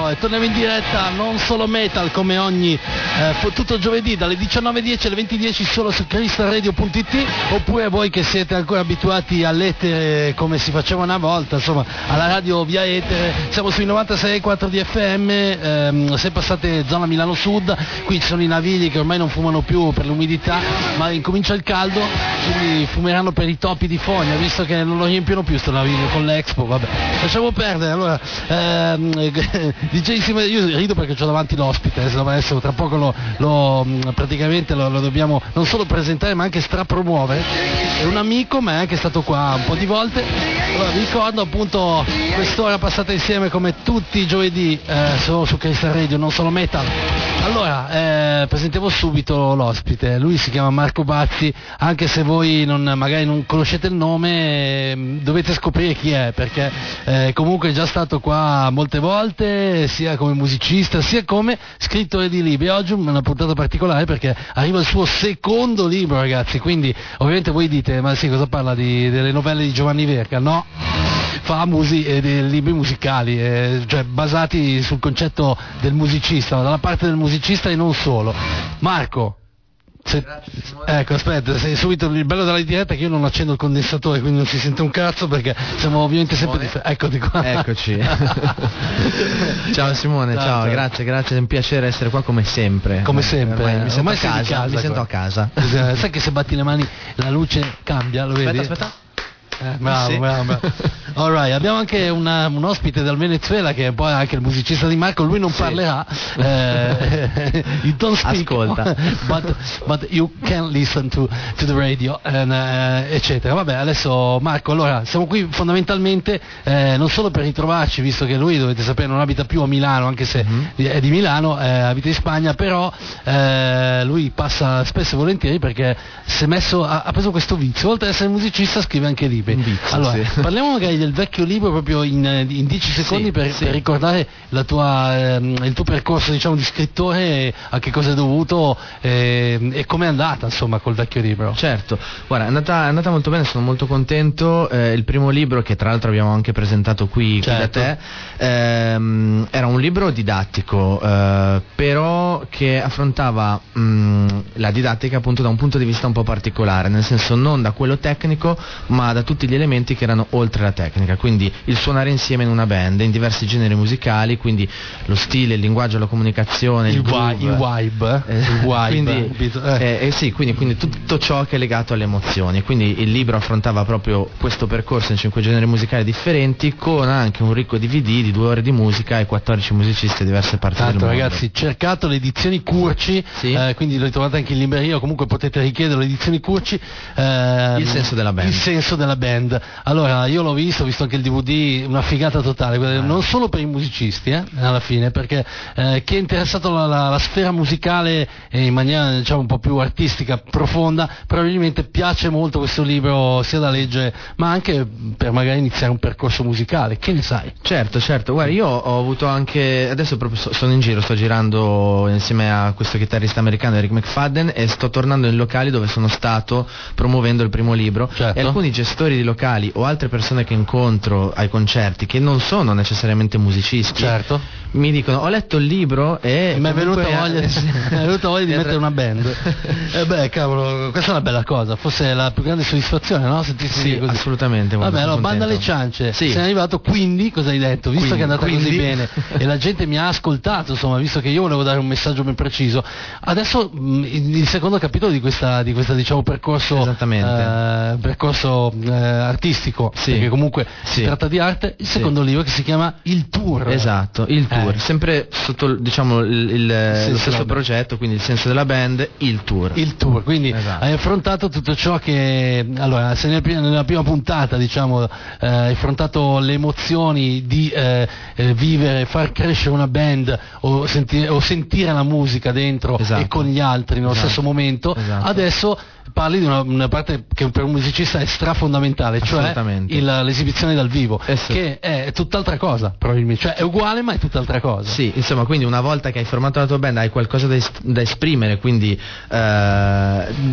e torniamo in diretta Non Solo Metal come ogni tutto giovedì dalle 19:10 alle 20:10 solo su crystalradio.it, oppure voi che siete ancora abituati all'etere come si faceva una volta, insomma alla radio via etere, siamo sui 96.4 di FM, se passate zona Milano Sud, qui ci sono i navigli che ormai non fumano più per l'umidità, ma incomincia il caldo, quindi fumeranno per i topi di fogna, visto che non lo riempiono più sto naviglio con l'Expo, vabbè, lasciamo perdere. Allora DJ, io rido perché ho davanti l'ospite, adesso tra poco praticamente lo dobbiamo non solo presentare ma anche strapromuovere, è un amico ma è anche stato qua un po' di volte. Allora vi ricordo appunto quest'ora passata insieme come tutti i giovedì solo su Crystal Radio Non Solo Metal. Allora presentiamo subito l'ospite, lui si chiama Marco Bazzi, anche se voi magari non conoscete il nome, dovete scoprire chi è, perché comunque è già stato qua molte volte, sia come musicista sia come scrittore di libri. Oggi una puntata particolare perché arriva il suo secondo libro, ragazzi, quindi ovviamente voi dite ma sì, cosa parla delle novelle di Giovanni Verga? No, fa dei libri musicali, cioè basati sul concetto del musicista, dalla parte del musicista e non solo. Marco, ecco, aspetta, sei subito il bello della diretta che io non accendo il condensatore, quindi non si sente un cazzo perché siamo ovviamente sempre eccoti qua. Eccoci. Ciao Simone, ciao. Grazie, è un piacere essere qua come sempre. Come sempre. Mi sento a casa. Sai che se batti le mani la luce cambia, lo vedi? Aspetta. Bravo, sì. bravo. Alright, abbiamo anche un ospite dal Venezuela che è poi anche il musicista di Marco, lui non parlerà, you don't speak, ascolta, but you can listen to the radio, eccetera. Vabbè, adesso Marco, allora siamo qui fondamentalmente non solo per ritrovarci, visto che lui, dovete sapere, non abita più a Milano, anche se è di Milano, abita in Spagna, però lui passa spesso e volentieri perché ha preso questo vizio, oltre ad essere musicista scrive anche libri. Allora, parliamo magari del vecchio libro proprio in 10 secondi per ricordare il tuo percorso, diciamo, di scrittore, a che cosa è dovuto e come è andata, insomma, col vecchio libro. Certo, guarda, è andata molto bene, sono molto contento. Il primo libro, che tra l'altro abbiamo anche presentato qui da te, era un libro didattico, però che affrontava la didattica appunto da un punto di vista un po' particolare, nel senso non da quello tecnico ma da tutti gli elementi che erano oltre la tecnica, quindi il suonare insieme in una band in diversi generi musicali, quindi lo stile, il linguaggio, la comunicazione, il vibe, quindi tutto ciò che è legato alle emozioni. Quindi il libro affrontava proprio questo percorso in 5 generi musicali differenti, con anche un ricco DVD di 2 ore di musica e 14 musicisti di diverse parti del mondo. Ragazzi, cercato le edizioni Curci, quindi le trovate anche in libreria, comunque potete richiedere le edizioni Curci. Il senso della band. Allora, io l'ho visto anche il DVD, una figata totale, non solo per i musicisti, alla fine, perché chi è interessato alla sfera musicale in maniera, diciamo, un po' più artistica, profonda, probabilmente piace molto questo libro, sia da leggere ma anche per magari iniziare un percorso musicale, che ne sai? Certo, guarda, io ho avuto anche, adesso proprio sono in giro, sto girando insieme a questo chitarrista americano Eric McFadden e sto tornando in locali dove sono stato promuovendo il primo libro, e alcuni gestori di locali o altre persone che incontro ai concerti che non sono necessariamente musicisti mi dicono: ho letto il libro e mi è venuta voglia di mettere una band. Beh, cavolo, questa è una bella cosa, forse è la più grande soddisfazione, no? Sì, così. Assolutamente. Vabbè, allora, banda alle ciance, sei arrivato, quindi cosa hai detto? Visto che è andata così bene e la gente mi ha ascoltato, insomma, visto che io volevo dare un messaggio ben preciso, adesso il secondo capitolo di questa diciamo percorso artistico, perché comunque si tratta di arte, il secondo libro che si chiama Il Tour. Esatto, Il Tour, sempre sotto, diciamo, lo stesso progetto, quindi il senso della band, Il Tour, quindi hai affrontato tutto ciò che, allora, se nella prima puntata, diciamo, hai affrontato le emozioni di vivere, far crescere una band o sentire la musica dentro e con gli altri nello stesso momento, adesso parli di una parte che per un musicista è strafondamentale, cioè l'esibizione dal vivo, che è tutt'altra cosa, probabilmente, cioè è uguale ma è tutt'altra cosa. Sì, insomma, quindi una volta che hai formato la tua band hai qualcosa da esprimere, quindi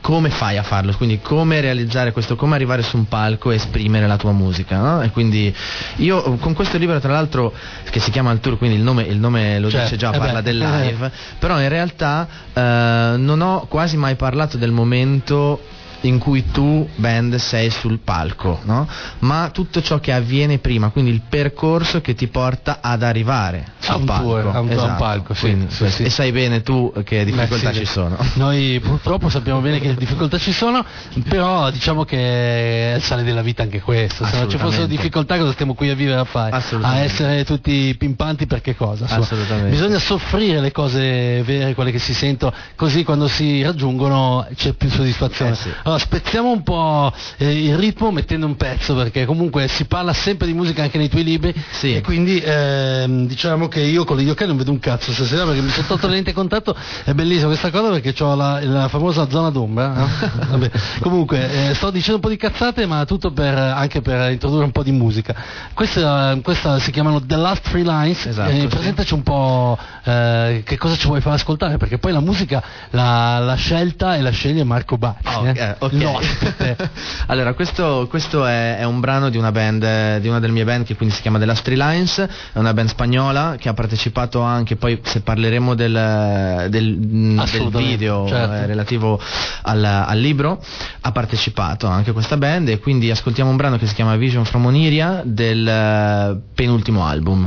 come fai a farlo, quindi come realizzare questo, come arrivare su un palco e esprimere la tua musica, no? E quindi io con questo libro, tra l'altro, che si chiama Il Tour, quindi il nome lo dice già, parla del live, però in realtà non ho quasi mai parlato del momento in cui tu, band, sei sul palco, no? Ma tutto ciò che avviene prima, quindi il percorso che ti porta ad arrivare sul palco, a un palco, quindi, sì. E sai bene tu che difficoltà ci sono. Noi purtroppo sappiamo bene che difficoltà ci sono, però diciamo che è il sale della vita anche questo. Se non ci fossero difficoltà, cosa stiamo qui a vivere a fare? A essere tutti pimpanti per che cosa? Assolutamente. Bisogna soffrire le cose vere, quelle che si sentono, così quando si raggiungono c'è più soddisfazione. Sì. Allora, spezziamo un po' il ritmo mettendo un pezzo, perché comunque si parla sempre di musica anche nei tuoi libri, sì. E quindi diciamo che io con gli occhiali non vedo un cazzo stasera, perché mi sono tolto le lenti a contatto. È bellissima questa cosa, perché ho la famosa zona d'ombra, no? Vabbè. Comunque sto dicendo un po' di cazzate, ma tutto anche per introdurre un po' di musica. Questa si chiamano The Last Three Lines. Esatto, presentaci un po' che cosa ci vuoi far ascoltare, perché poi la musica la scelta e la sceglie Marco Bazzi. Okay. Allora, questo è un brano di una band, di una delle mie band, che quindi si chiama The Last Three Lines, è una band spagnola che ha partecipato anche, poi se parleremo del video, certo, relativo al libro, ha partecipato anche questa band, e quindi ascoltiamo un brano che si chiama Vision from Oniria del penultimo album.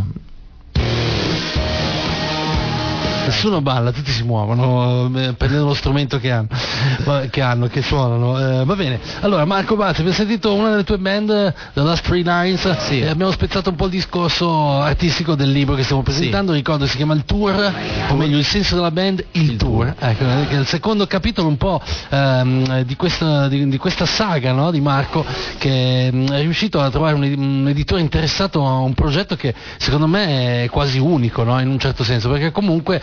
Nessuno balla, tutti si muovono prendendo lo strumento che suonano. Va bene. Allora, Marco Bazzi, abbiamo sentito una delle tue band, The Last Three Lines, sì. E abbiamo spezzato un po' il discorso artistico del libro che stiamo presentando. Sì. Ricordo, si chiama Il Tour, o meglio il senso della band, il tour. Ecco, che è il secondo capitolo un po' di questa saga, no? Di Marco, che è riuscito a trovare un editore interessato a un progetto che secondo me è quasi unico, no? In un certo senso, perché comunque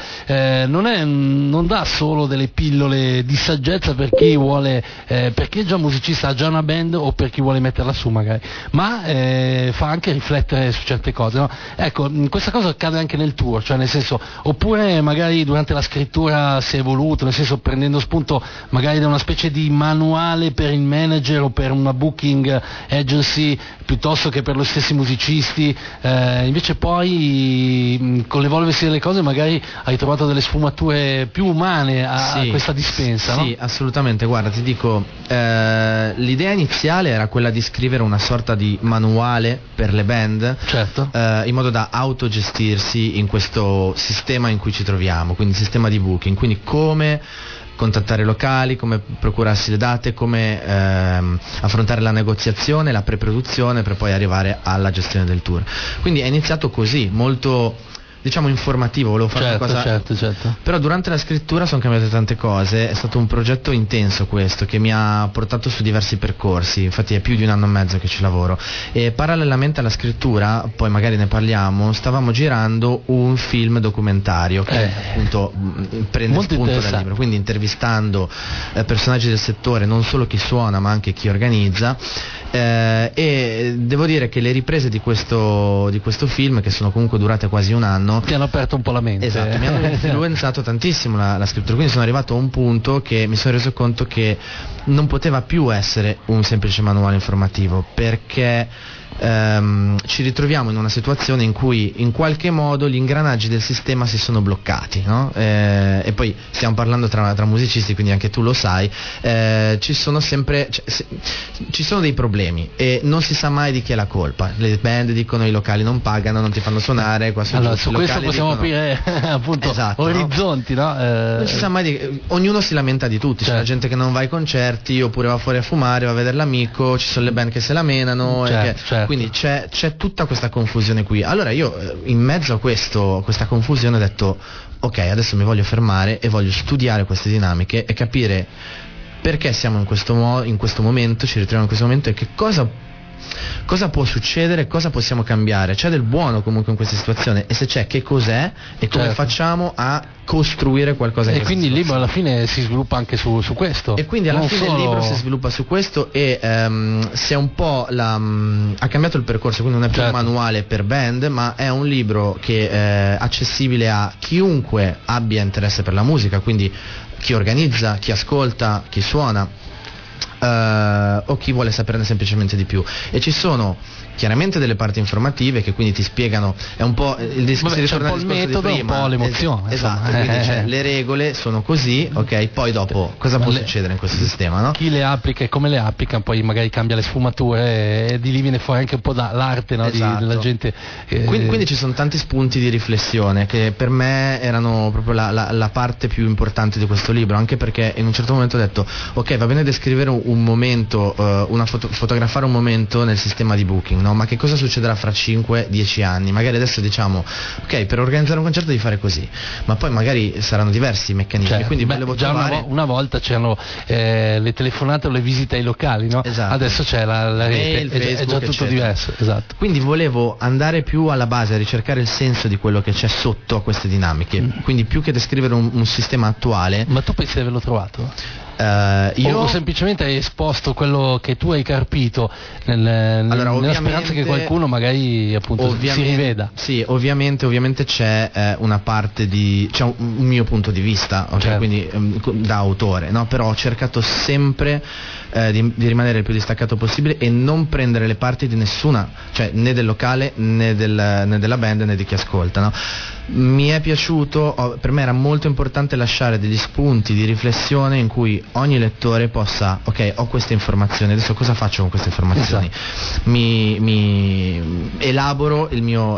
non dà solo delle pillole di saggezza per chi vuole, per chi è già musicista, ha già una band, o per chi vuole metterla su magari, ma fa anche riflettere su certe cose, no? Ecco, questa cosa accade anche nel tour, cioè nel senso, oppure magari durante la scrittura si è evoluto, nel senso prendendo spunto magari da una specie di manuale per il manager o per una booking agency, piuttosto che per lo stessi musicisti, invece poi con l'evolversi delle cose magari hai trovato delle sfumature più umane a questa dispensa, no? Sì, assolutamente. Guarda, ti dico, l'idea iniziale era quella di scrivere una sorta di manuale per le band, certo, in modo da autogestirsi in questo sistema in cui ci troviamo, quindi sistema di booking, quindi come contattare locali, come procurarsi le date, come affrontare la negoziazione, la preproduzione, per poi arrivare alla gestione del tour. Quindi è iniziato così, molto, diciamo, informativo, volevo fare una cosa. Certo. Però durante la scrittura sono cambiate tante cose, è stato un progetto intenso questo, che mi ha portato su diversi percorsi, infatti è più di 1 anno e mezzo che ci lavoro, e parallelamente alla scrittura, poi magari ne parliamo, stavamo girando un film documentario che appunto prende spunto dal libro, quindi intervistando personaggi del settore, non solo chi suona ma anche chi organizza. E devo dire che le riprese di questo film, che sono comunque durate quasi 1 anno, ti hanno aperto un po' la mente. Esatto, mi hanno influenzato tantissimo la scrittura, quindi sono arrivato a un punto che mi sono reso conto che non poteva più essere un semplice manuale informativo, perché ci ritroviamo in una situazione in cui in qualche modo gli ingranaggi del sistema si sono bloccati, no? E poi stiamo parlando tra musicisti, quindi anche tu lo sai, ci sono sempre ci sono dei problemi e non si sa mai di chi è la colpa. Le band dicono i locali non pagano, non ti fanno suonare, qua allora, su questo possiamo aprire appunto, esatto, orizzonti, no? Non si sa mai ognuno si lamenta di tutti, c'è la gente che non va ai concerti, oppure va fuori a fumare, va a vedere l'amico, ci sono le band che se la menano, certo. Quindi c'è tutta questa confusione qui. Allora io, in mezzo a questa confusione, ho detto ok, adesso mi voglio fermare e voglio studiare queste dinamiche e capire perché siamo in questo momento, ci ritroviamo in questo momento, e che cosa può succedere, cosa possiamo cambiare. C'è del buono comunque in questa situazione, e se c'è, che cos'è e come facciamo a costruire qualcosa in quindi il libro alla fine si sviluppa anche su questo, e quindi alla fine il libro si sviluppa su questo, e si è un po' ha cambiato il percorso, quindi non è più un manuale per band, ma è un libro che è accessibile a chiunque abbia interesse per la musica, quindi chi organizza, chi ascolta, chi suona, o chi vuole saperne semplicemente di più. E ci sono chiaramente delle parti informative che quindi ti spiegano, è un po' il discorso, c'è un po' il metodo, un po' l'emozione. Esatto, quindi le regole sono così, ok, poi dopo cosa può succedere in questo sistema, no? Chi le applica e come le applica, poi magari cambia le sfumature e di lì viene fuori anche un po' l'arte, no? Della gente. Quindi ci sono tanti spunti di riflessione che per me erano proprio la parte più importante di questo libro, anche perché in un certo momento ho detto ok, va bene descrivere un momento, fotografare un momento nel sistema di booking, no? Ma che cosa succederà fra 5-10 anni? Magari adesso diciamo ok, per organizzare un concerto devi fare così, ma poi magari saranno diversi i meccanismi, quindi volevo trovare... una volta c'erano le telefonate o le visite ai locali, no? Esatto. Adesso c'è la rete, Facebook, è già tutto eccetera. Diverso, esatto. Quindi volevo andare più alla base, a ricercare il senso di quello che c'è sotto a queste dinamiche, quindi più che descrivere un sistema attuale. Ma tu pensi di averlo trovato? O semplicemente hai esposto quello che tu hai carpito nella speranza che qualcuno magari appunto si riveda? Sì, ovviamente c'è una parte c'è un mio punto di vista, okay? Certo. Quindi da autore, no? Però ho cercato sempre di rimanere il più distaccato possibile e non prendere le parti di nessuna, cioè né del locale né della band né di chi ascolta, no? Mi è piaciuto, per me era molto importante lasciare degli spunti di riflessione in cui ogni lettore possa, ok, ho queste informazioni, adesso cosa faccio con queste informazioni? Esatto. Mi elaboro il mio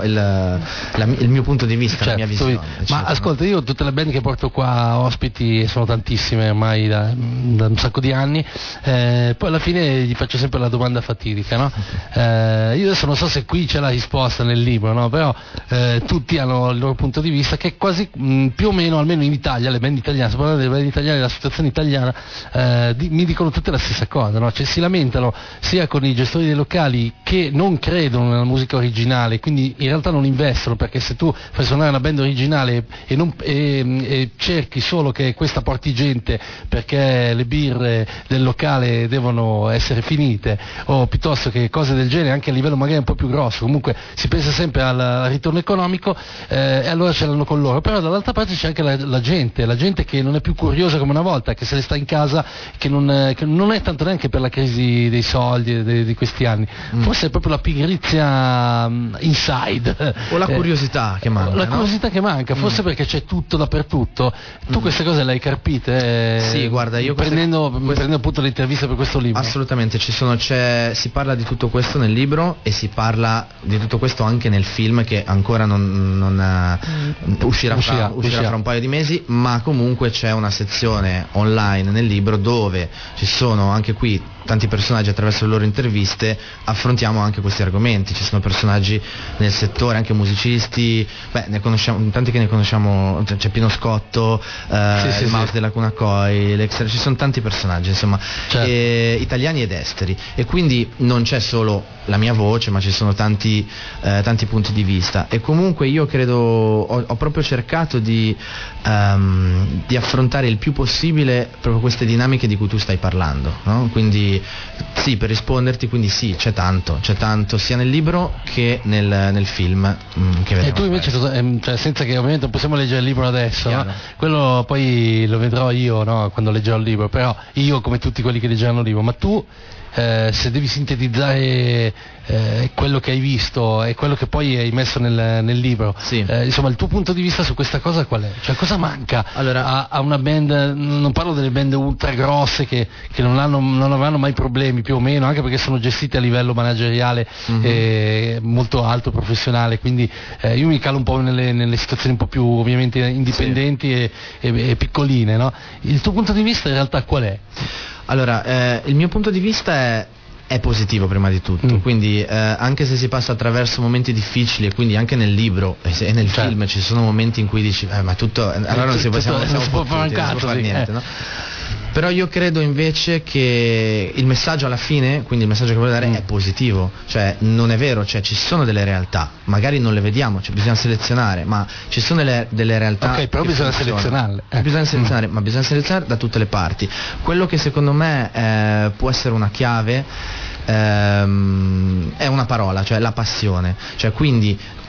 punto di vista, certo, la mia visione. Ma ascolta, io tutte le band che porto qua ospiti, sono tantissime ormai da un sacco di anni, poi alla fine gli faccio sempre la domanda fatidica, no? Io adesso non so se qui c'è la risposta nel libro, no? Però tutti hanno il loro punto di vista, che quasi più o meno, almeno in Italia, le band italiane, sto parlando delle band italiane, la situazione italiana, mi dicono tutte la stessa cosa, no? Cioè si lamentano sia con i gestori dei locali che non credono nella musica originale, quindi in realtà non investono, perché se tu fai suonare una band originale e cerchi solo che questa porti gente perché le birre del locale devono essere finite, o piuttosto che cose del genere, anche a livello magari un po' più grosso, comunque si pensa sempre al ritorno economico, e allora ce l'hanno con loro. Però dall'altra parte c'è anche la gente che non è più curiosa come una volta, che se ne sta in casa, che non è tanto neanche per la crisi dei soldi di questi anni, forse è proprio la pigrizia inside, o la curiosità che manca, la curiosità che manca, forse perché c'è tutto dappertutto. Tu queste cose le hai carpite? Sì, guarda, io prendendo appunto le interviste per questo libro. Assolutamente, si parla di tutto questo nel libro e si parla di tutto questo anche nel film, che ancora non uscirà fra un paio di mesi, ma comunque c'è una sezione online nel libro dove ci sono anche qui tanti personaggi, attraverso le loro interviste affrontiamo anche questi argomenti. Ci sono personaggi nel settore, anche musicisti, ne conosciamo tanti, che ne conosciamo, c'è Pino Scotto, il mouse della Cunacoi, ci sono tanti personaggi, insomma, certo, italiani ed esteri, e quindi non c'è solo la mia voce, ma ci sono tanti punti di vista. E comunque io credo, ho proprio cercato di affrontare il più possibile proprio queste dinamiche di cui tu stai parlando, no? Quindi sì, per risponderti, quindi sì, c'è tanto sia nel libro che nel film che vedremo. E tu invece cioè, senza che ovviamente non possiamo leggere il libro adesso, no? Quello poi lo vedrò io, no? Quando leggerò il libro, però io, come tutti quelli che leggeranno il libro, ma tu se devi sintetizzare quello che hai visto e quello che poi hai messo nel libro, sì, insomma il tuo punto di vista su questa cosa qual è? Cioè cosa manca a una band? Non parlo delle band ultra grosse che non avranno mai problemi, più o meno, anche perché sono gestite a livello manageriale molto alto, professionale, quindi io mi calo un po' nelle situazioni un po' più ovviamente indipendenti, sì, e piccoline, no? Il tuo punto di vista in realtà qual è? Allora, il mio punto di vista è positivo prima di tutto, quindi anche se si passa attraverso momenti difficili, e quindi anche nel libro e nel film ci sono momenti in cui dici ma tutto, allora non si può fare niente, no? Però io credo invece che il messaggio alla fine, quindi il messaggio che voglio dare è positivo, cioè non è vero, cioè ci sono delle realtà, magari non le vediamo, cioè bisogna selezionare, ma ci sono delle realtà. Ok, però bisogna selezionarle. Bisogna selezionare, ma bisogna selezionare da tutte le parti. Quello che secondo me può essere una chiave è una parola, cioè la passione, cioè quindi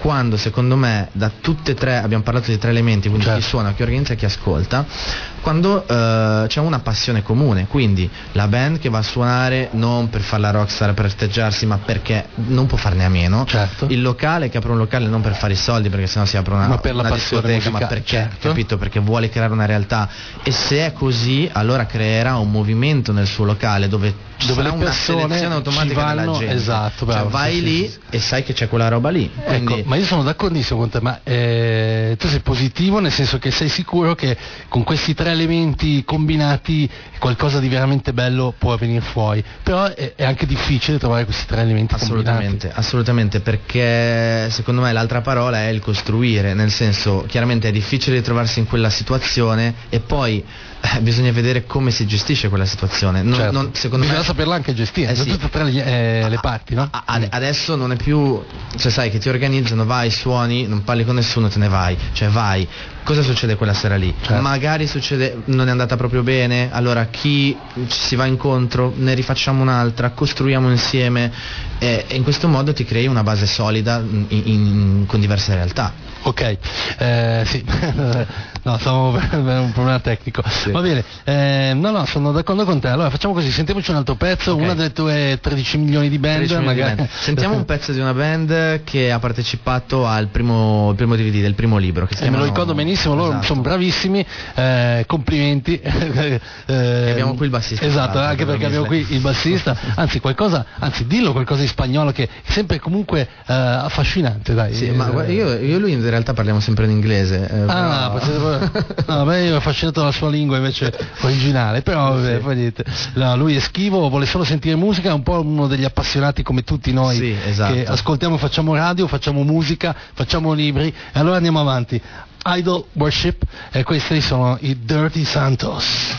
quando secondo me da tutte e tre, abbiamo parlato di tre elementi, quindi certo. chi suona, chi organizza e chi ascolta, quando c'è una passione comune, quindi la band che va a suonare non per fare la rockstar, per festeggiarsi, ma perché non può farne a meno, certo. il locale che apre un locale non per fare i soldi, perché sennò si apre una discoteca, ma perché, certo. capito, perché vuole creare una realtà, e se è così allora creerà un movimento nel suo locale dove le una selezione automatica vanno, della gente, esatto, bravo, cioè vai sì, lì sì. e sai che c'è quella roba lì, quindi... Ecco, ma io sono d'accordissimo con te, ma tu sei positivo nel senso che sei sicuro che con questi tre elementi combinati qualcosa di veramente bello può venire fuori, però è anche difficile trovare questi tre elementi combinati. Assolutamente, perché secondo me l'altra parola è il costruire, nel senso, chiaramente è difficile trovarsi in quella situazione e poi bisogna vedere come si gestisce quella situazione. Certo. Secondo bisogna me saperla anche gestire, da sì. tutte e tre le parti, no? Adesso non è più, cioè sai che ti organizzano, vai, suoni, non parli con nessuno, te ne vai, cioè vai. Cosa succede quella sera lì? Certo. Magari succede, non è andata proprio bene, allora chi si va incontro, ne rifacciamo un'altra, costruiamo insieme, e in questo modo ti crei una base solida con diverse realtà. Ok, sì, no, stavo per un problema tecnico. Sì. Va bene, no, sono d'accordo con te. Allora facciamo così, sentiamoci un altro pezzo, okay. Una delle tue 13 milioni di band. Magari. Sentiamo un pezzo di una band che ha partecipato al primo DVD del primo libro. Che si me lo ricordo benissimo, loro esatto. Sono bravissimi, complimenti. Abbiamo qui il bassista. Esatto, anche perché abbiamo qui il bassista, anzi dillo qualcosa di spagnolo che è sempre comunque affascinante, dai. Sì, ma io e lui in realtà parliamo sempre in inglese. No, io ho affascinato la sua lingua invece originale, però sì. Poi dite, no, lui è schivo, vuole solo sentire musica, è un po' uno degli appassionati come tutti noi, sì, esatto. Che ascoltiamo, facciamo radio, facciamo musica, facciamo libri, e allora andiamo avanti. Idol Worship, e questi sono i Dirty Santos.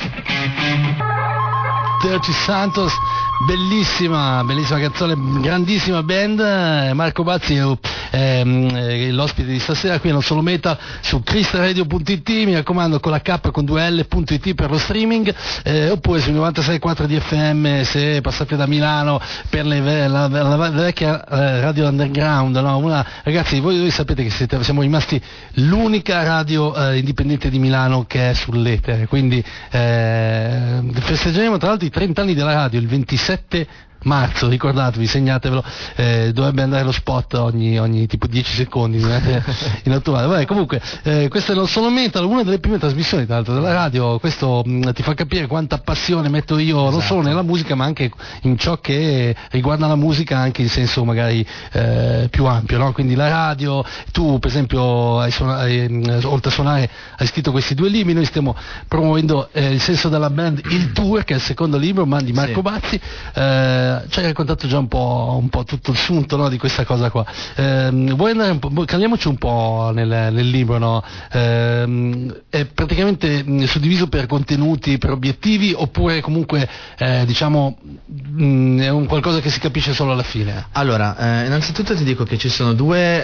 Dirty Santos, bellissima canzone, grandissima band. Marco Bazzi è l'ospite di stasera qui non solo Metal su cristianradio.it, mi raccomando, con la K con 2L.it per lo streaming, oppure sui 96.4 di FM se passate da Milano per la vecchia radio underground, no? Ragazzi, voi sapete che siamo rimasti l'unica radio indipendente di Milano che è sull'etere, quindi festeggeremo tra l'altro i 30 anni della radio il 27 marzo, ricordatevi, segnatevelo, dovrebbe andare lo spot ogni tipo 10 secondi in automatico. Vabbè, comunque questo è Non Solo Metal, una delle prime trasmissioni tra l'altro della radio. Questo ti fa capire quanta passione metto io, esatto, non solo nella musica ma anche in ciò che riguarda la musica, anche in senso magari più ampio, no? Quindi la radio, tu per esempio oltre a suonare hai scritto questi due libri, noi stiamo promuovendo Il senso della band, il tour, che è il secondo libro di Marco Bazzi. Ci hai raccontato già un po' tutto il sunto, no, di questa cosa qua. Vuoi andare cambiamoci un po' nel libro, no? È praticamente suddiviso per contenuti, per obiettivi, oppure comunque diciamo è un qualcosa che si capisce solo alla fine? Allora, innanzitutto ti dico che ci sono due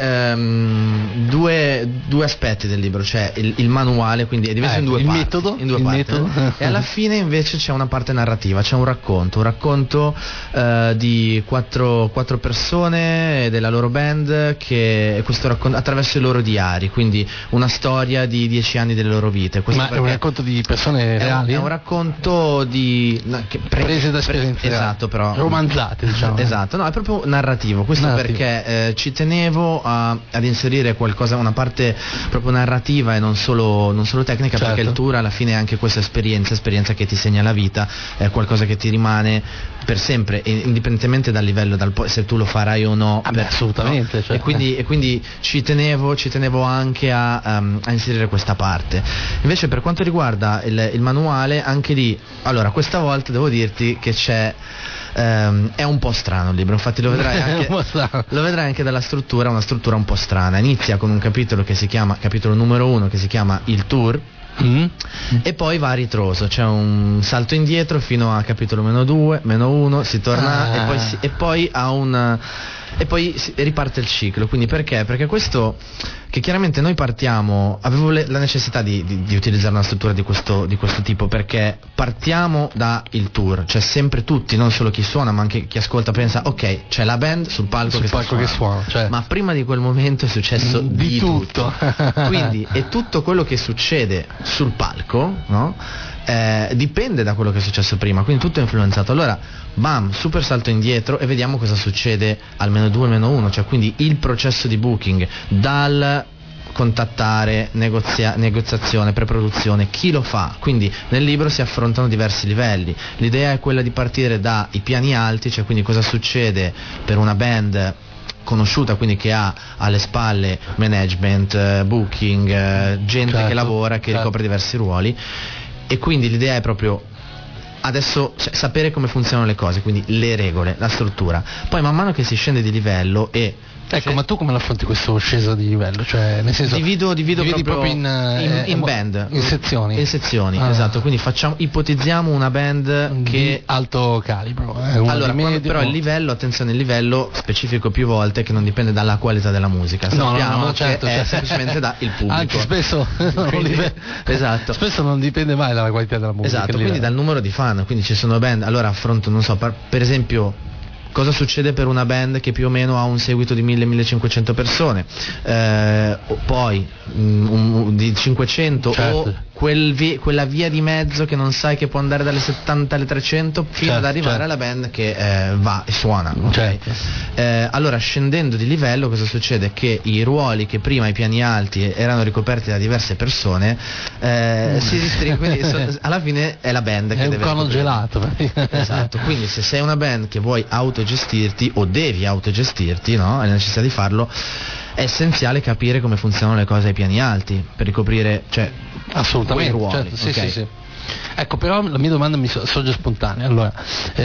aspetti del libro, cioè il manuale, quindi è diviso in due parti, metodo, in due parti, metodo. E alla fine invece c'è una parte narrativa, c'è un racconto di quattro persone della loro band, che questo racconto attraverso i loro diari, quindi una storia di 10 anni delle loro vite. Ma è un racconto di persone reali? È un racconto di prese da esperienze esatto, però romanzate, diciamo. Esatto, no, è proprio narrativo. Questo perché ci tenevo ad inserire qualcosa, una parte proprio narrativa e non solo tecnica, certo, perché il tour alla fine è anche questa esperienza che ti segna la vita, è qualcosa che ti rimane per sempre, indipendentemente dal livello, se tu lo farai o no. Assolutamente, no? Cioè. E quindi ci tenevo anche a inserire questa parte. Invece per quanto riguarda il manuale, anche lì, allora questa volta devo dirti che è un po' strano il libro, infatti lo vedrai anche dalla struttura, una struttura un po' strana. Inizia con un capitolo che si chiama, capitolo numero 1, che si chiama Il Tour. E poi va a ritroso, c'è un salto indietro fino a capitolo -2, -1, si torna e poi ha e poi riparte il ciclo. Quindi perché? Perché questo, che chiaramente noi partiamo, avevo la necessità di utilizzare una struttura di questo tipo, perché partiamo da il tour, cioè sempre tutti, non solo chi suona ma anche chi ascolta pensa ok, c'è la band sul palco che suona, cioè. Ma prima di quel momento è successo di tutto. Quindi è tutto quello che succede sul palco, no? Dipende da quello che è successo prima, quindi tutto è influenzato. Allora bam, super salto indietro e vediamo cosa succede al -2 -1, cioè quindi il processo di booking, dal contattare, negoziazione, preproduzione, chi lo fa. Quindi nel libro si affrontano diversi livelli. L'idea è quella di partire dai piani alti, cioè quindi cosa succede per una band conosciuta, quindi che ha alle spalle management, booking, gente che lavora, che ricopre diversi ruoli, e quindi l'idea è proprio adesso sapere come funzionano le cose, quindi le regole, la struttura. Poi man mano che si scende di livello Ecco, ma tu come l'affronti questo sceso di livello? Cioè, nel senso, divido proprio in band, in sezioni. In sezioni, esatto. Quindi ipotizziamo una band che alto calibro. Allora, però il livello specifico più volte, che non dipende dalla qualità della musica. Sappiamo certo, che è semplicemente dal pubblico. Anche spesso esatto. Spesso non dipende mai dalla qualità della musica. Esatto, quindi dal numero di fan. Quindi ci sono band, allora affronto, non so, per esempio, cosa succede per una band che più o meno ha un seguito di 1000-1500 persone, poi di 500, certo. O quella via di mezzo che non sai, che può andare dalle 70 alle 300 fino ad arrivare alla band che va e suona, okay? Allora, scendendo di livello, cosa succede? Che i ruoli che prima ai piani alti erano ricoperti da diverse persone si ristringono, quindi alla fine è la band che è deve un cono gelato. Esatto, quindi se sei una band che vuoi autogestirti o devi autogestirti, no? Hai la necessità di farlo, è essenziale capire come funzionano le cose ai piani alti per ricoprire, cioè, assolutamente, quei ruoli, certo, okay? sì. Ecco, però la mia domanda mi sorge spontanea. Allora,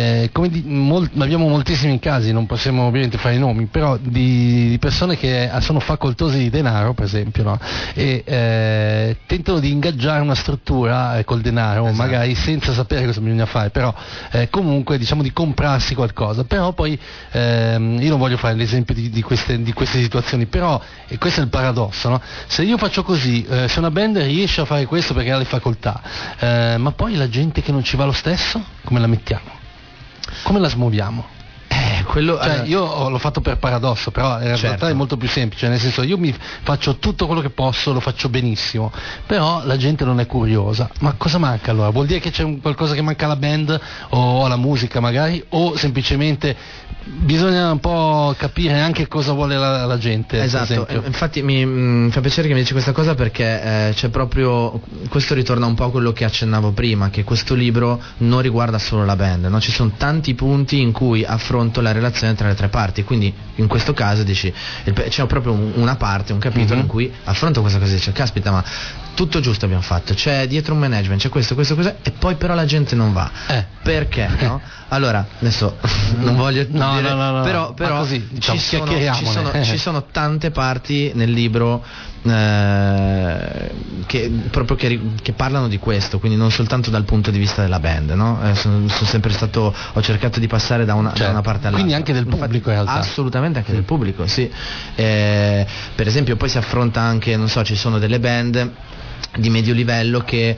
abbiamo moltissimi casi, non possiamo ovviamente fare i nomi, però di persone che sono facoltose di denaro, per esempio, no? E tentano di ingaggiare una struttura col denaro, esatto, magari senza sapere cosa bisogna fare, però comunque diciamo di comprarsi qualcosa. Però poi io non voglio fare l'esempio di queste situazioni, però e questo è il paradosso, no? Se io faccio così, se una band riesce a fare questo perché ha le facoltà, ma poi la gente che non ci va lo stesso, come la mettiamo? Come la smuoviamo? Io l'ho fatto per paradosso, però in realtà è molto più semplice, nel senso, io mi faccio tutto quello che posso, lo faccio benissimo, però la gente non è curiosa. Ma cosa manca allora? Vuol dire che c'è qualcosa che manca alla band o alla musica magari, o semplicemente bisogna un po' capire anche cosa vuole la gente. Esatto, infatti mi fa piacere che mi dici questa cosa, perché c'è proprio, questo ritorna un po' a quello che accennavo prima, che questo libro non riguarda solo la band, no? Ci sono tanti punti in cui affronto la relazione tra le tre parti, quindi in questo caso dici, c'è proprio una parte, un capitolo in cui affronto questa cosa, dice caspita, ma tutto giusto abbiamo fatto, c'è dietro un management, c'è questo, e poi però la gente non va, perché, no? Allora, adesso non voglio dire, però così, diciamo, ci sono tante parti nel libro che parlano di questo, quindi non soltanto dal punto di vista della band, no? Sono sempre stato, ho cercato di passare da una parte all'altra, quindi anche del pubblico, in realtà. Assolutamente anche del pubblico, sì. Per esempio poi si affronta anche, non so, ci sono delle band di medio livello che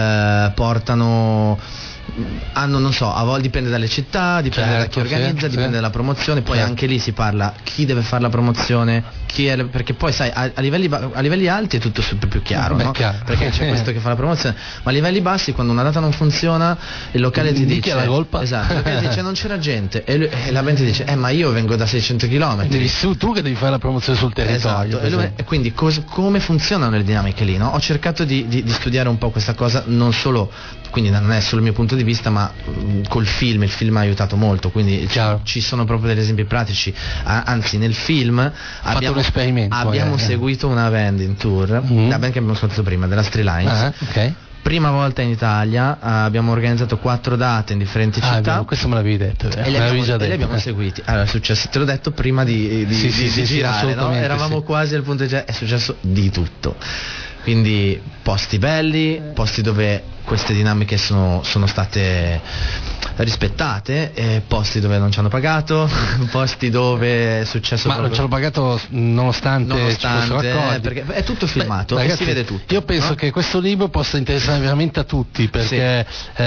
hanno, non so, a volte dipende dalle città, dipende da chi organizza, dipende dalla promozione, poi anche lì si parla chi deve fare la promozione, perché poi sai, a livelli alti è tutto super più chiaro, no? Perché c'è questo che fa la promozione, ma a livelli bassi, quando una data non funziona, il locale ti dice, la colpa? Esatto, il locale dice non c'era gente, e la band ti dice ma io vengo da 600 km, tu che devi fare la promozione sul territorio. Esatto, e quindi come funzionano le dinamiche lì, no? Ho cercato di studiare un po' questa cosa, non solo, quindi non è solo il mio punto di vista, ma il film ha aiutato molto, quindi ci sono proprio degli esempi pratici, anzi nel film abbiamo seguito una band in tour, la band che abbiamo ascoltato prima, della Three Lines, prima volta in Italia, abbiamo organizzato 4 date in differenti città. Questo me l'avevi detto, e li abbiamo seguiti. Allora è successo, te l'ho detto prima di girare, no? Eravamo quasi al punto di dire è successo di tutto. quindi posti belli, posti dove queste dinamiche sono state rispettate, posti dove non ci hanno pagato, posti dove è successo non ci hanno pagato nonostante ci fossero accordi, perché è tutto filmato. Ragazzi, e si vede tutto. Io penso che questo libro possa interessare veramente a tutti, perché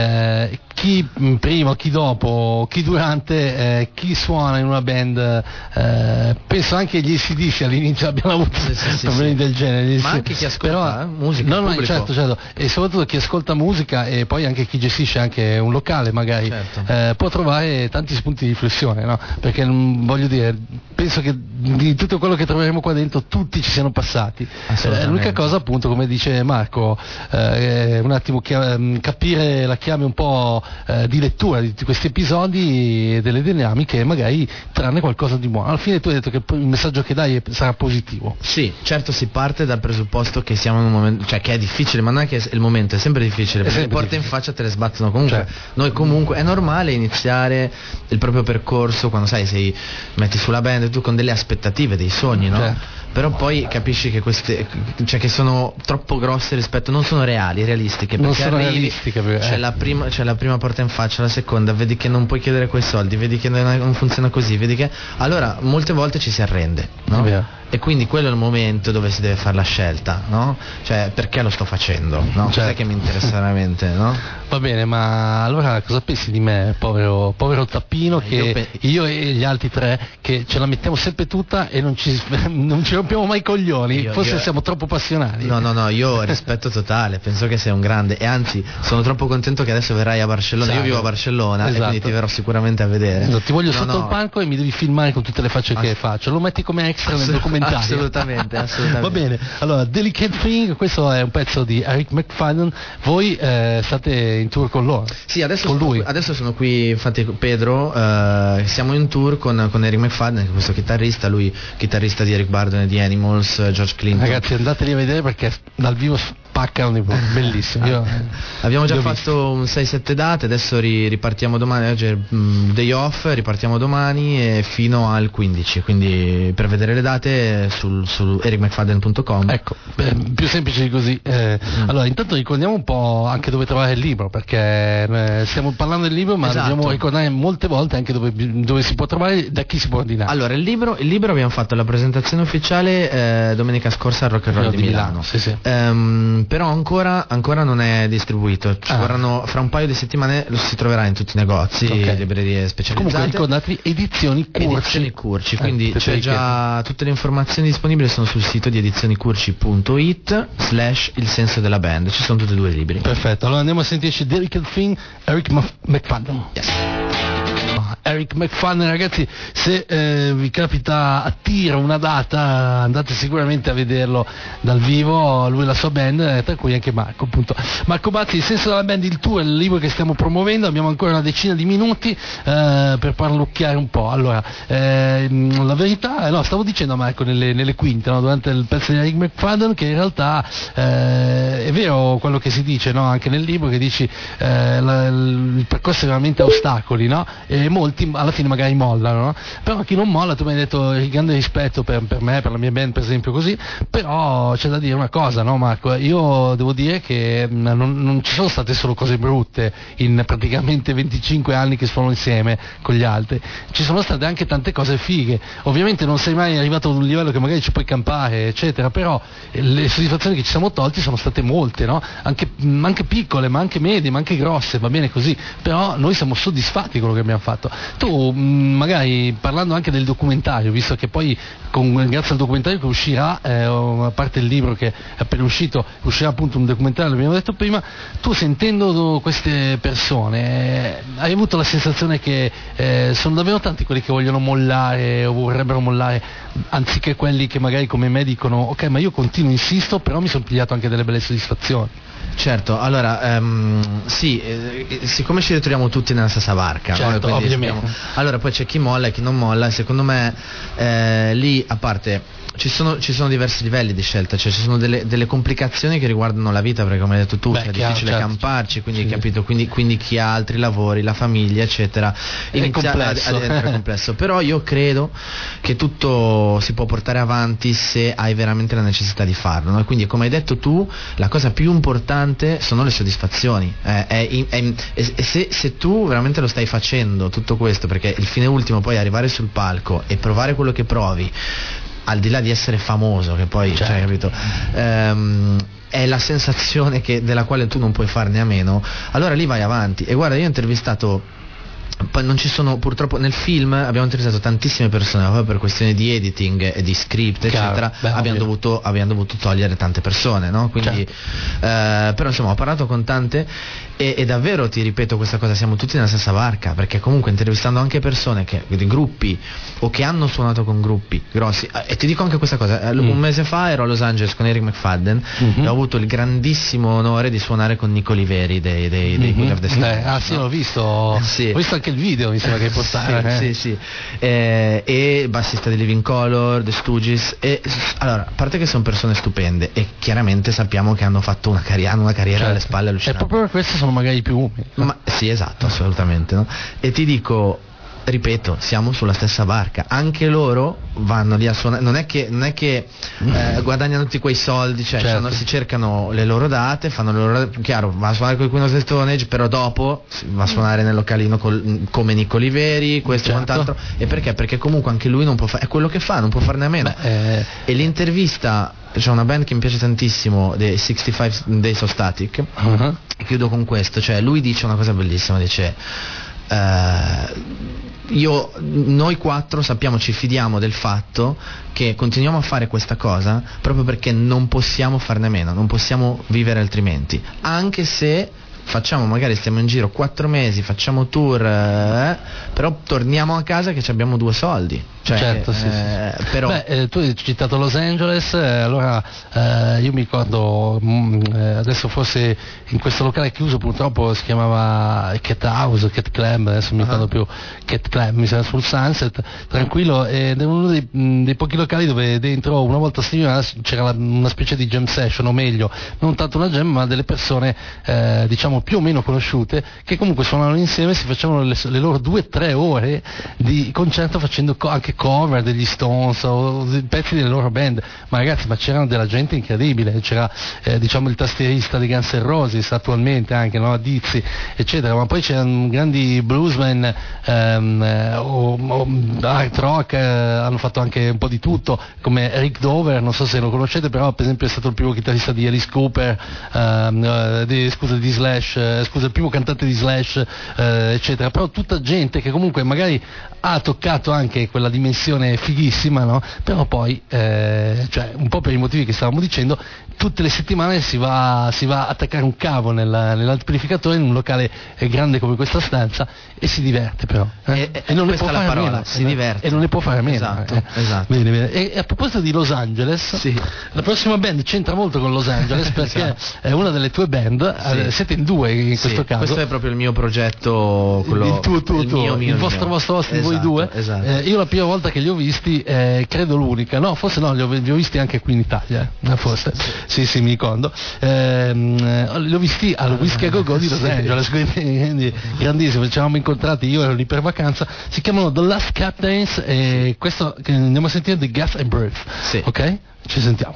chi prima, chi dopo, chi durante, chi suona in una band, penso anche gli AC/DC all'inizio abbiano avuto problemi del genere, ma anche chi ascolta musica, certo, e soprattutto chi ascolta musica, e poi anche chi gestisce anche un locale magari, può trovare tanti spunti di riflessione, no? Perché voglio dire, penso che di tutto quello che troveremo qua dentro tutti ci siano passati. L'unica cosa, appunto, come dice Marco, un attimo capire la chiave un po' di lettura di questi episodi e delle dinamiche, magari trarne qualcosa di buono. Alla fine tu hai detto che il messaggio che dai sarà positivo. Sì, certo, si parte dal presupposto che siamo in un momento, cioè che è difficile, ma non è che il momento è sempre difficile, perché le porte in faccia te le sbattono comunque. Noi comunque è normale iniziare il proprio percorso quando sei metti sulla band tu con delle aspettative, dei sogni, no? Però poi capisci che queste, cioè che sono troppo grosse rispetto, non sono realistiche, perché non sono realistiche, c'è la prima porta in faccia, la seconda, vedi che non puoi chiedere quei soldi, vedi che non funziona così, vedi che allora molte volte ci si arrende, no? E quindi quello è il momento dove si deve fare la scelta, no? Cioè, perché lo sto facendo, no? Cos'è che mi interessa veramente, no? Va bene, ma allora cosa pensi di me, povero tappino, che io e gli altri tre che ce la mettiamo sempre tutta e non ci rompiamo mai i coglioni? Forse siamo troppo passionali. No, io rispetto totale, penso che sei un grande, e anzi sono troppo contento che adesso verrai a Barcellona. Io vivo a Barcellona, e quindi ti verrò sicuramente a vedere. Ti voglio sotto il palco e mi devi filmare con tutte le facce che faccio, lo metti come extra nel documentario. Assolutamente. Va bene, allora Delicate Thing, questo è un pezzo di Eric McFadden. Voi state in tour con loro? Sì, adesso sono qui, infatti Pedro, siamo in tour con Eric McFadden, questo chitarrista, lui chitarrista di Eric Burdon e di Animals, George Clinton. Ragazzi, andateli a vedere perché dal vivo spaccano, bellissimo. Abbiamo già fatto un 6-7 date, adesso ripartiamo domani, oggi è day off, ripartiamo domani e fino al 15, quindi per vedere le date su ericmcfadden.com. Ecco, più semplice di così. Allora, intanto ricordiamo un po' anche dove trovare il libro, perché stiamo parlando del libro, ma dobbiamo ricordare molte volte anche dove si può trovare, da chi si può ordinare. Allora, il libro abbiamo fatto la presentazione ufficiale domenica scorsa al Rock and Roll di Milano. Sì. Però ancora non è distribuito, vorranno, fra un paio di settimane lo si troverà in tutti i negozi, librerie specializzate. Comunque ricordatevi, edizioni Curci, quindi c'è già tutte le informazioni disponibili, sono sul sito di edizionicurci.it/il senso della band, ci sono tutti e due i libri. Perfetto, allora andiamo a sentirci Delicate Thing, Eric McFadden. Eric McFadden, ragazzi, se vi capita a tiro una data, andate sicuramente a vederlo dal vivo, lui e la sua band, tra cui anche Marco, appunto. Marco Bazzi, il senso della band, il tour, il libro che stiamo promuovendo. Abbiamo ancora una decina di minuti per parlucchiare un po'. Allora, la verità, stavo dicendo a Marco nelle quinte, no, durante il pezzo di Eric McFadden, che in realtà è vero quello che si dice, no, anche nel libro, che dici il percorso è veramente a ostacoli, no? E molti alla fine magari mollano, no? Però chi non molla, tu mi hai detto grande rispetto per me, per la mia band per esempio, così, però c'è da dire una cosa, no Marco? Io devo dire che non ci sono state solo cose brutte in praticamente 25 anni che suono insieme con gli altri, ci sono state anche tante cose fighe. Ovviamente non sei mai arrivato ad un livello che magari ci puoi campare, eccetera, però le soddisfazioni che ci siamo tolti sono state molte, no? Anche piccole, ma anche medie, ma anche grosse, va bene così, però noi siamo soddisfatti di quello che abbiamo fatto. Tu magari parlando anche del documentario, visto che poi grazie al documentario che uscirà, a parte il libro che è appena uscito, uscirà appunto un documentario, l'abbiamo detto prima, tu sentendo queste persone hai avuto la sensazione che sono davvero tanti quelli che vogliono mollare o vorrebbero mollare, anziché quelli che magari come me dicono ok, ma io continuo, insisto, però mi sono pigliato anche delle belle soddisfazioni? Certo, allora sì, siccome ci ritroviamo tutti nella stessa barca, certo, no? ovviamente. Allora poi c'è chi molla e chi non molla, e secondo me lì, a parte, ci sono diversi livelli di scelta, cioè ci sono delle complicazioni che riguardano la vita, perché come hai detto tu è difficile camparci, quindi capito, quindi chi ha altri lavori, la famiglia eccetera, inizia a diventare complesso. Però io credo che tutto si può portare avanti se hai veramente la necessità di farlo, no? E quindi, come hai detto tu, la cosa più importante sono le soddisfazioni, se tu veramente lo stai facendo tutto questo, perché il fine ultimo poi è arrivare sul palco e provare quello che provi, al di là di essere famoso, che poi cioè, capito, è la sensazione della quale tu non puoi farne a meno, allora lì vai avanti. E guarda, io ho intervistato, poi non ci sono, purtroppo nel film abbiamo intervistato tantissime persone, proprio per questioni di editing e di script eccetera. Abbiamo dovuto togliere tante persone, no? Quindi però insomma ho parlato con tante e davvero ti ripeto questa cosa, siamo tutti nella stessa barca, perché comunque intervistando anche persone di gruppi o che hanno suonato con gruppi grossi, e ti dico anche questa cosa, un mese fa ero a Los Angeles con Eric McFadden e ho avuto il grandissimo onore di suonare con Nico Oliveri dei Queen of the Stone. Sì, l'ho visto, ho visto anche il video, mi sembra che hai postato. Sì. E bassista di Living Colour, The Stooges, e allora, a parte che sono persone stupende e chiaramente sappiamo che hanno fatto una carriera alle spalle allucinante. E proprio per questo sono magari più umili. Sì, esatto, assolutamente, no? E ti dico, ripeto, siamo sulla stessa barca, anche loro vanno lì a suonare, non è che guadagnano tutti quei soldi, cioè si cercano le loro date, fanno le loro, chiaro, va a suonare con i Queen of the Stone Age, però dopo va a suonare nel localino come Nico Oliveri, questo e quant'altro. E perché comunque anche lui non può fare, è quello che fa, non può farne a meno. E l'intervista, c'è una band che mi piace tantissimo, dei 65 Days of Static, chiudo con questo, cioè lui dice una cosa bellissima, dice noi quattro sappiamo, ci fidiamo del fatto che continuiamo a fare questa cosa proprio perché non possiamo farne meno, non possiamo vivere altrimenti, anche se facciamo, magari stiamo in giro 4 mesi, facciamo tour, però torniamo a casa che abbiamo 2 soldi. Certo, sì. Però tu hai citato Los Angeles, allora io mi ricordo adesso forse in questo locale chiuso, purtroppo si chiamava Cat House, Cat Club, adesso mi ricordo più, Cat Club, mi sembra, sul Sunset, tranquillo, ed è uno dei pochi locali dove dentro una volta a settimana c'era una specie di jam session, o meglio, non tanto una jam ma delle persone diciamo più o meno conosciute, che comunque suonavano insieme, si facevano le loro 2-3 ore di concerto facendo anche cover degli Stones o pezzi delle loro band. Ma ragazzi, ma c'erano della gente incredibile, c'era diciamo il tastierista di Guns N' Roses attualmente anche, no? Dizzy eccetera, ma poi c'erano grandi bluesmen o art rock, hanno fatto anche un po' di tutto, come Rick Dover, non so se lo conoscete, però per esempio è stato il primo chitarrista di Alice Cooper, di Slash, il primo cantante di Slash, eccetera. Però tutta gente che comunque magari ha toccato anche quella dimensione fighissima, no? Però poi cioè un po' per i motivi che stavamo dicendo, tutte le settimane si va a attaccare un cavo nell'amplificatore in un locale grande come questa stanza e si diverte, però e non ne può fare a meno, si diverte e non ne può fare a meno. Esatto. Bene. E a proposito di Los Angeles, la prossima band c'entra molto con Los Angeles perché è una delle tue band, siete in 2 in questo caso. Questo è proprio il mio progetto, quello il vostro di voi 2. Esatto. Io la prima volta che li ho visti, credo l'unica, no, forse no, li ho visti anche qui in Italia, forse. Sì, mi ricordo. Li ho visti al Whiskey a Go Go di Los Angeles, quindi grandissimo. Ci eravamo incontrati, io ero lì per vacanza. Si chiamano The Last Captains e questo che andiamo a sentire di Gas and Breath. Ok? Ci sentiamo.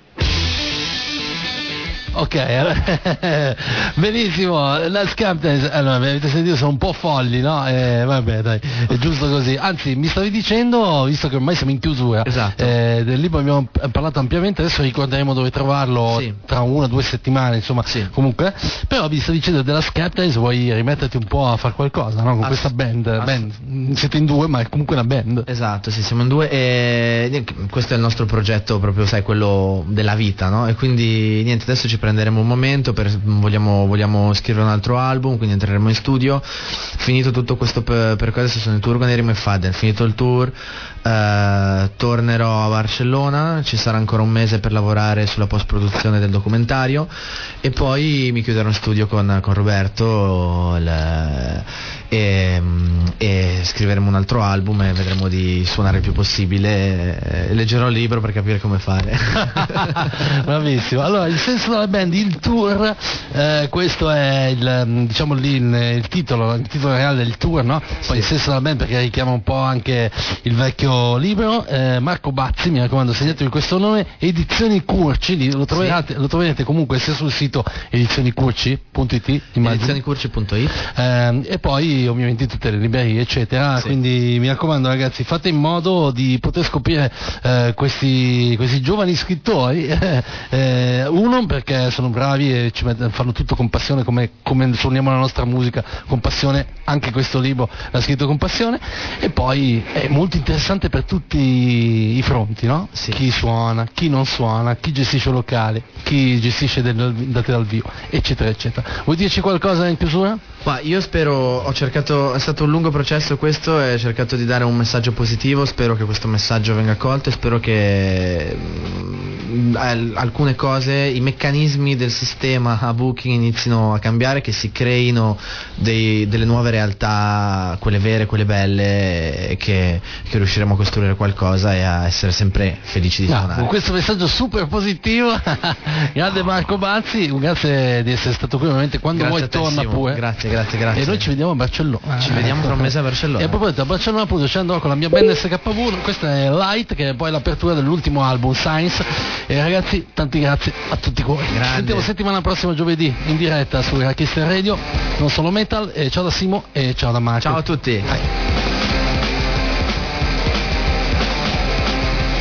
Ok, benissimo. Last Captains, allora avete sentito, sono un po' folli, no? Vabbè, dai, è giusto così. Anzi, mi stavi dicendo, visto che ormai siamo in chiusura, del libro abbiamo parlato ampiamente, adesso ricorderemo dove trovarlo tra 1 o 2 settimane, insomma, comunque. Però mi stavi dicendo della Last Captains, vuoi rimetterti un po' a fare qualcosa, no? Con questa band. Siete in 2, ma è comunque una band. Esatto, siamo in 2 e questo è il nostro progetto proprio, sai, quello della vita, no? E quindi niente, adesso ci prenderemo un momento, vogliamo scrivere un altro album, quindi entreremo in studio. Finito tutto questo per adesso sono in tour con Erimo e Faden. Finito il tour tornerò a Barcellona, ci sarà ancora un mese per lavorare sulla post produzione del documentario e poi mi chiuderò in studio con Roberto e scriveremo un altro album e vedremo di suonare il più possibile. Leggerò il libro per capire come fare. Bravissimo. Allora, il senso della band, il tour, questo è il titolo reale del tour, no? Poi il senso della band perché richiama un po' anche il vecchio libro. Marco Bazzi, mi raccomando, segnatevi questo nome, Edizioni Curci, lo troverete comunque sia sul sito edizionicurci.it, edizionicurci.it, e poi ovviamente in tutte le librerie eccetera, sì. Quindi mi raccomando ragazzi, fate in modo di poter scoprire questi giovani scrittori, uno perché sono bravi e fanno tutto con passione, come suoniamo la nostra musica con passione, anche questo libro l'ha scritto con passione, e poi è molto interessante per tutti i fronti, no? Sì. Chi suona, chi non suona, chi gestisce locali, chi gestisce date dal vivo, eccetera eccetera. Vuoi dirci qualcosa in chiusura? Ma io spero, è stato un lungo processo questo, e ho cercato di dare un messaggio positivo, spero che questo messaggio venga accolto e spero che alcune cose, i meccanismi del sistema a booking inizino a cambiare, che si creino delle nuove realtà, quelle vere, quelle belle, e che riusciremo a costruire qualcosa e a essere sempre felici di suonare. Con questo messaggio super positivo, grande Marco Bazzi, grazie di essere stato qui, ovviamente quando vuoi torna pure. Grazie. E noi ci vediamo a Barcellona. Ci vediamo tra un mese a Barcellona. E a proposito, a Barcellona appunto ci andrò con la mia band SKV, questa è Light, che è poi l'apertura dell'ultimo album Science. E ragazzi, tanti grazie a tutti voi. Ci sentiamo settimana prossima giovedì in diretta su Rockstar Radio, non solo metal, e ciao da Simo e ciao da Marco. Ciao a tutti.